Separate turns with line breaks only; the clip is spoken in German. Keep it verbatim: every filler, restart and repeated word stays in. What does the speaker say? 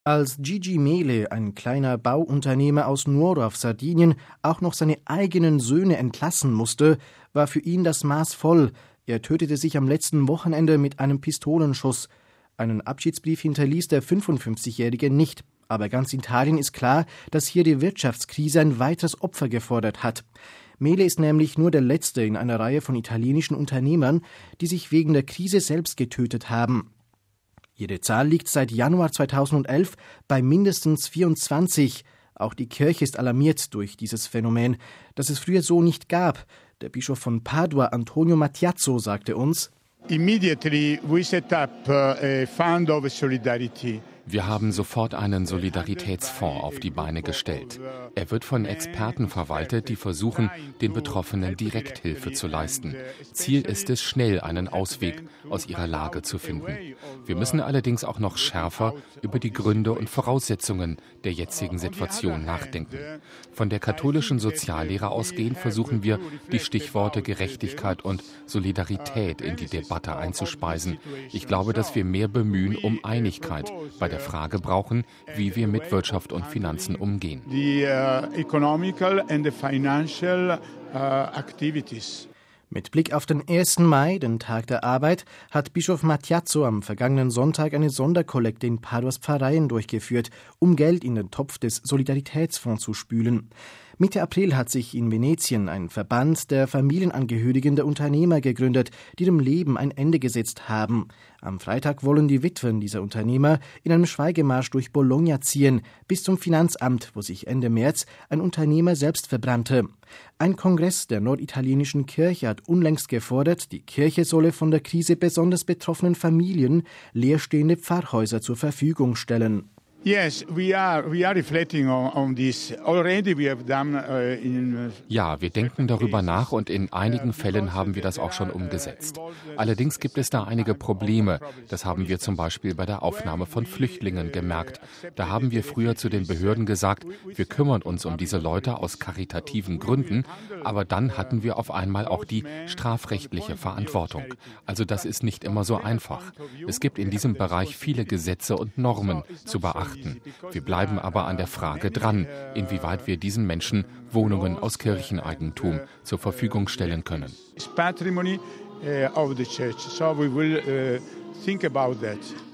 Als Gigi Mele, ein kleiner Bauunternehmer aus Nuoro auf Sardinien, auch noch seine eigenen Söhne entlassen musste, war für ihn das Maß voll. Er tötete sich am letzten Wochenende mit einem Pistolenschuss. Einen Abschiedsbrief hinterließ der fünfundfünfzigjährige nicht. Aber ganz Italien ist klar, dass hier die Wirtschaftskrise ein weiteres Opfer gefordert hat. Mele ist nämlich nur der letzte in einer Reihe von italienischen Unternehmern, die sich wegen der Krise selbst getötet haben. Ihre Zahl liegt seit Januar zweitausendelf bei mindestens vierundzwanzig. Auch die Kirche ist alarmiert durch dieses Phänomen, das es früher so nicht gab. Der Bischof von Padua, Antonio Mattiazzo, sagte uns:
Immediately we set up a fund of solidarity.
Wir haben sofort einen Solidaritätsfonds auf die Beine gestellt. Er wird von Experten verwaltet, die versuchen, den Betroffenen direkt Hilfe zu leisten. Ziel ist es, schnell einen Ausweg aus ihrer Lage zu finden. Wir müssen allerdings auch noch schärfer über die Gründe und Voraussetzungen der jetzigen Situation nachdenken. Von der katholischen Soziallehre ausgehend versuchen wir, die Stichworte Gerechtigkeit und Solidarität in die Debatte einzuspeisen. Ich glaube, dass wir mehr bemühen um Einigkeit bei der Frage brauchen, wie wir mit Wirtschaft und Finanzen umgehen.
The, uh, economical and the financial, uh, activities.
Mit Blick auf den ersten Mai, den Tag der Arbeit, hat Bischof Mattiazzo am vergangenen Sonntag eine Sonderkollekte in Paduas Pfarreien durchgeführt, um Geld in den Topf des Solidaritätsfonds zu spülen. Mitte April hat sich in Venetien ein Verband der Familienangehörigen der Unternehmer gegründet, die dem Leben ein Ende gesetzt haben. Am Freitag wollen die Witwen dieser Unternehmer in einem Schweigemarsch durch Bologna ziehen, bis zum Finanzamt, wo sich Ende März ein Unternehmer selbst verbrannte. Ein Kongress der norditalienischen Kirche hat unlängst gefordert, die Kirche solle von der Krise besonders betroffenen Familien leerstehende Pfarrhäuser zur Verfügung stellen.
Yes, we are we are reflecting on, on this. Already we have done uh, in
Ja, wir denken darüber nach und in einigen Fällen haben wir das auch schon umgesetzt. Allerdings gibt es da einige Probleme. Das haben wir zum Beispiel bei der Aufnahme von Flüchtlingen gemerkt. Da haben wir früher zu den Behörden gesagt, wir kümmern uns um diese Leute aus karitativen Gründen, aber dann hatten wir auf einmal auch die strafrechtliche Verantwortung. Also das ist nicht immer so einfach. Es gibt in diesem Bereich viele Gesetze und Normen zu beachten. Wir bleiben aber an der Frage dran, inwieweit wir diesen Menschen Wohnungen aus Kircheneigentum zur Verfügung stellen können.
patrimony of the church. So we will uh, think about that.